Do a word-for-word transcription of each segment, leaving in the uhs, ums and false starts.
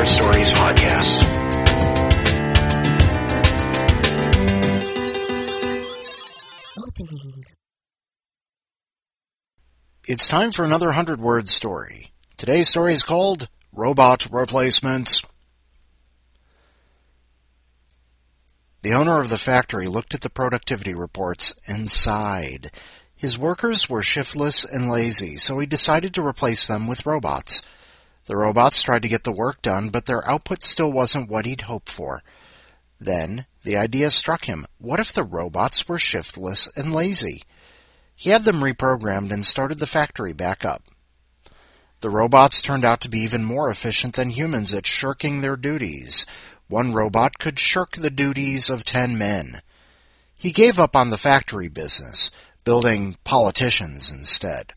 Word Stories podcast. Opening. It's time for another hundred-word story. Today's story is called Robot Replacements. The owner of the factory looked at the productivity reports and sighed. His workers were shiftless and lazy, so he decided to replace them with robots. The robots tried to get the work done, but their output still wasn't what he'd hoped for. Then the idea struck him. What if the robots were shiftless and lazy? He had them reprogrammed and started the factory back up. The robots turned out to be even more efficient than humans at shirking their duties. One robot could shirk the duties of ten men. He gave up on the factory business, building politicians instead.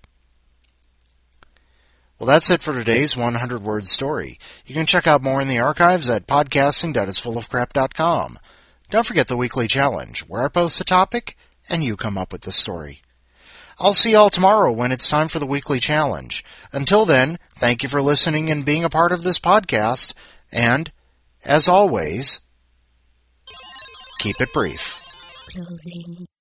Well, that's it for today's hundred-word story. You can check out more in the archives at podcasting dot is full of crap dot com. Don't forget the weekly challenge, where I post a topic and you come up with the story. I'll see you all tomorrow when it's time for the weekly challenge. Until then, thank you for listening and being a part of this podcast, and, as always, keep it brief. Closing.